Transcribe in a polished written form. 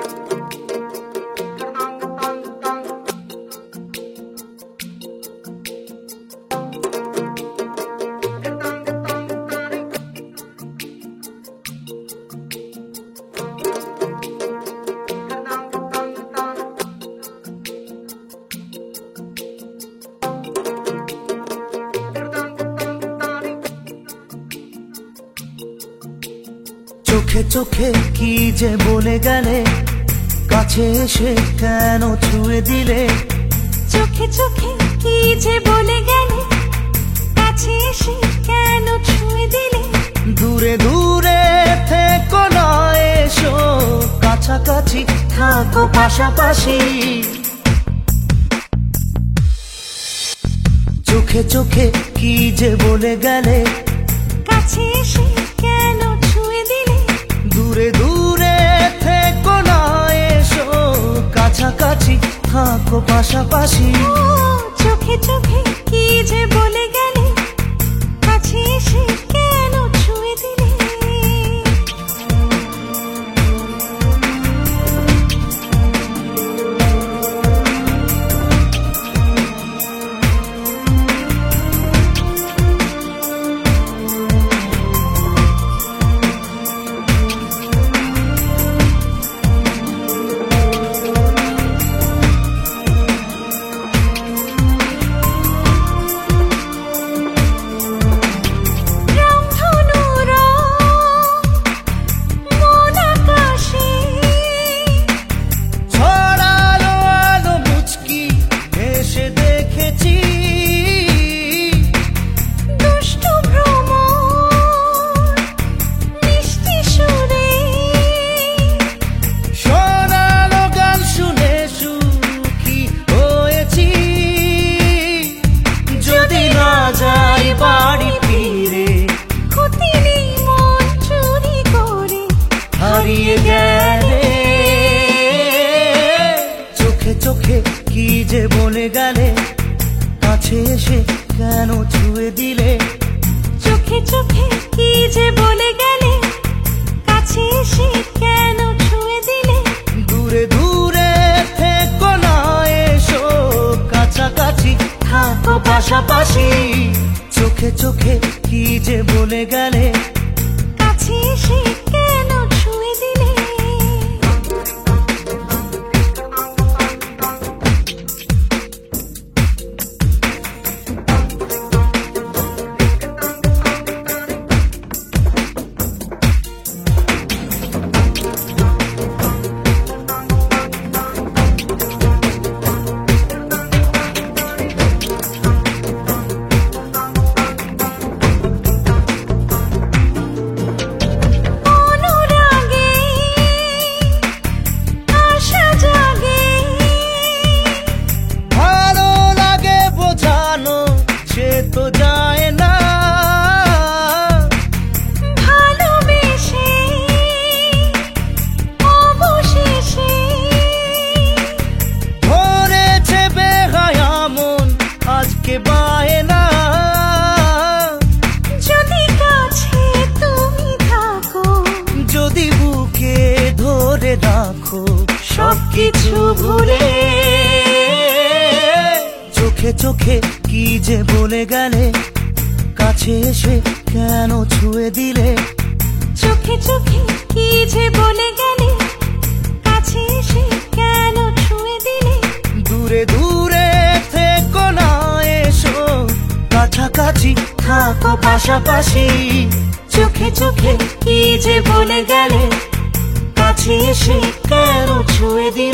চোখে চোখে কি যে বলে গেলে, কাছে এসে কেন ছুঁয়ে দিলে? চোখে চোখে কি যে বলে গেলে, কাছে এসে কেন ছুঁয়ে দিলে? দূরে দূরে থেকো না, এসো কাছাকাছি থাকো পাশাপাশি। চোখে চোখে কি যে বলে গেলে, কাছে এসে কেন ছুঁয়ে দিলে? দূরে দূরে থেকো না, এসো কাছাকাছি থাকো পাশাপাশি। চোখে চোখে কি যে বলে গেলে, কাছে এসে কেন ছুঁয়ে দিলে? চোখে চোখে কি যে বলে গেলে, কাছে এসে কেন ছুঁয়ে দিলে? চোখে চোখে কি যে বলে গেলে, কাছে এসে কেন ছুঁয়ে দিলে? দূরে দূরে থেকো না, এসো কাছাকাছি থাকো পাশাপাশি। চোখে চোখে কি যে বলে গেলে, কাছে এসে কেন ছুঁয়ে দিলে? সবকিছু ভুলে চোখে চোখে কি যে বলে গেলে, কাছে এসে কেন ছুঁয়ে দিলে? চোখে চোখে কি যে বলে গেলে, কাছে এসে কেন ছুঁয়ে দিলে? দূরে দূরে থেকো না, এসো কাছাকাছি থাকো পাশাপাশি। চোখে চোখে কি যে বলে গেলে, কাছে এসে কেন ছুঁয়ে দিলে?